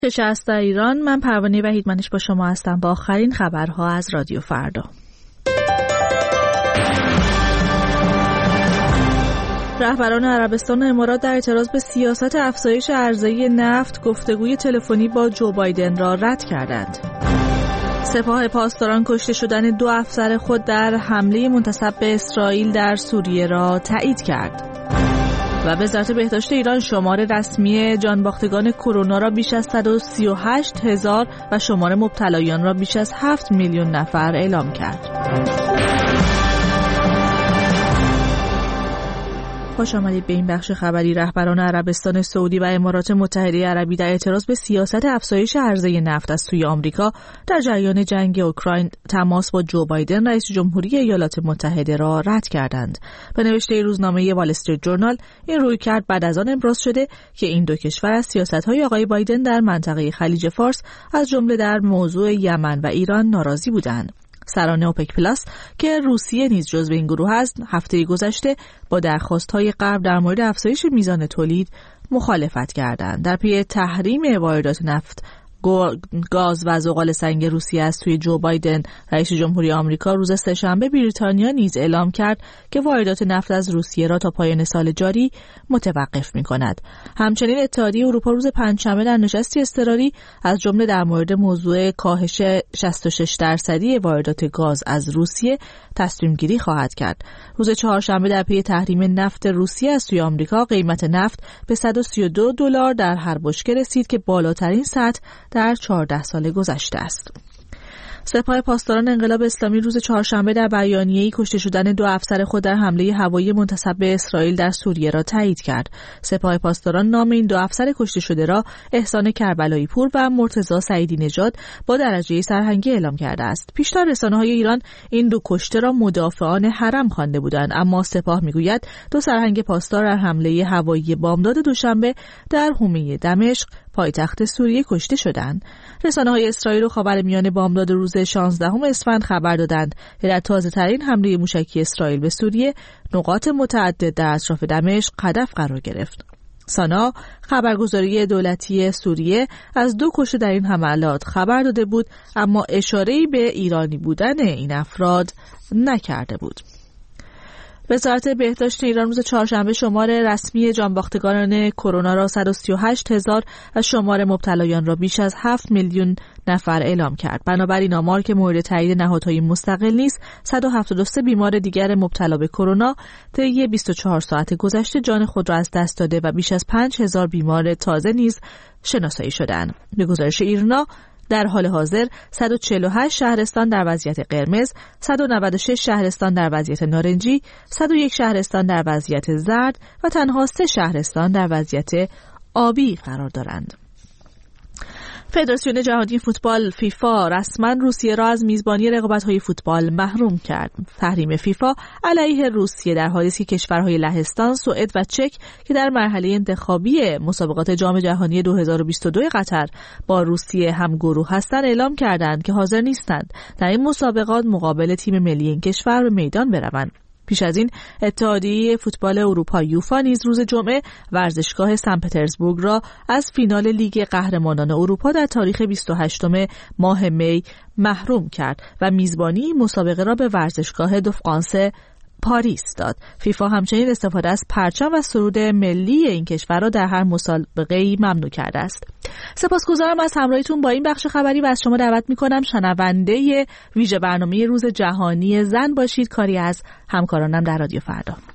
نشست در ایران. من پروانه وحیدمنش با شما هستم با آخرین خبرها از رادیو فردا. رهبران عربستان و امارات در اعتراض به سیاست افزایش عرضه نفت گفتگوی تلفنی با جو بایدن را رد کردند. سپاه پاسداران کشته شدن 2 افسر خود در حمله منتسب به اسرائیل در سوریه را تایید کرد. و وزارت بهداشت ایران شمار رسمی جانباختگان کرونا را بیش از 138,000 و شمار مبتلایان را بیش از 7 میلیون نفر اعلام کرد. خوش آمدید به این بخش خبری. رهبران عربستان سعودی و امارات متحده عربی در اعتراض به سیاست افزایش عرضه نفت از سوی آمریکا در جریان جنگ اوکراین تماس با جو بایدن رئیس جمهوری ایالات متحده را رد کردند. به نوشته روزنامه وال استریت جورنال این رویکرد بعد از آن ابراز شده که این دو کشور از سیاست‌های آقای بایدن در منطقه خلیج فارس از جمله در موضوع یمن و ایران ناراضی بودند. سران اوپک پلاس که روسیه نیز جزو این گروه است هفته گذشته با درخواست‌های غرب در مورد افزایش میزان تولید مخالفت کردند. در پی تحریم واردات نفت، گاز و زغال سنگ روسیه از سوی جو بایدن رئیس جمهوری آمریکا روز سه‌شنبه بریتانیا نیز اعلام کرد که واردات نفت از روسیه را تا پایان سال جاری متوقف می‌کند. همچنین اتحادیه اروپا روز پنجشنبه در نشستی اضطراری از جمله در مورد موضوع کاهش 66% واردات گاز از روسیه تصمیم گیری خواهد کرد. روز چهارشنبه در پی تحریم نفت روسیه از سوی آمریکا قیمت نفت به $132 در هر بشکه رسید که بالاترین سطح در 14 سال گذشته است. سپاه پاسداران انقلاب اسلامی روز چهارشنبه در بیانیه‌ای کشته شدن 2 افسر خود در حمله هوایی منتسب به اسرائیل در سوریه را تایید کرد. سپاه پاسداران نام این 2 افسر کشته شده را احسان کربلایی پور و مرتضی سعیدی نژاد با درجه سرهنگی اعلام کرده است. پیشتر رسانه‌های ایران این 2 کشته را مدافعان حرم خوانده بودند، اما سپاه میگوید 2 سرهنگ پاسدار در حمله هوایی بامداد دوشنبه در حومه دمشق پایتخت سوریه کشته شدند. رسانه‌های اسرائیل و خاورمیانه بامداد روز 16 اسفند خبر دادند که در تازه‌ترین حمله موشکی اسرائیل به سوریه نقاط متعدد در اطراف دمشق هدف قرار گرفت. سانا خبرگزاری دولتی سوریه از 2 کشته در این حملات خبر داده بود، اما اشاره‌ای به ایرانی بودن این افراد نکرده بود. وزارت بهداشت ایران روز چهارشنبه شمار رسمی جانباختگان کرونا را 138,000 و شمار مبتلایان را بیش از 7 میلیون نفر اعلام کرد. بنابراین آمار که مورد تایید نهادهای مستقل نیست، 173 بیمار دیگر مبتلا به کرونا طی 24 ساعت گذشته جان خود را از دست داده و بیش از 5,000 بیمار تازه نیز شناسایی شدند. به گزارش ایرنا در حال حاضر 148 شهرستان در وضعیت قرمز، 196 شهرستان در وضعیت نارنجی، 101 شهرستان در وضعیت زرد و تنها 3 شهرستان در وضعیت آبی قرار دارند. فدراسیون جهانی فوتبال فیفا رسما روسیه را از میزبانی رقابت‌های فوتبال محروم کرد. تحریم فیفا علیه روسیه در حالی که کشورهای لهستان، سوئد و چک که در مرحله انتخابی مسابقات جام جهانی 2022 قطر با روسیه همگروه هستند اعلام کردند که حاضر نیستند در این مسابقات مقابل تیم ملی این کشور به میدان بروند. پیش از این اتحادیه فوتبال اروپا یوفا نیز روز جمعه ورزشگاه سن پترزبورگ را از فینال لیگ قهرمانان اروپا در تاریخ 28 ماه می محروم کرد و میزبانی مسابقه را به ورزشگاه دو فرانس پاریس داد. فیفا همچنین استفاده از پرچم و سرود ملی این کشور را در هر مسابقه‌ای ممنوع کرده است. سپاسگزارم از همراهیتون با این بخش خبری و از شما دعوت می‌کنم شنونده ویژه برنامه روز جهانی زن باشید، کاری از همکارانم در رادیو فردا.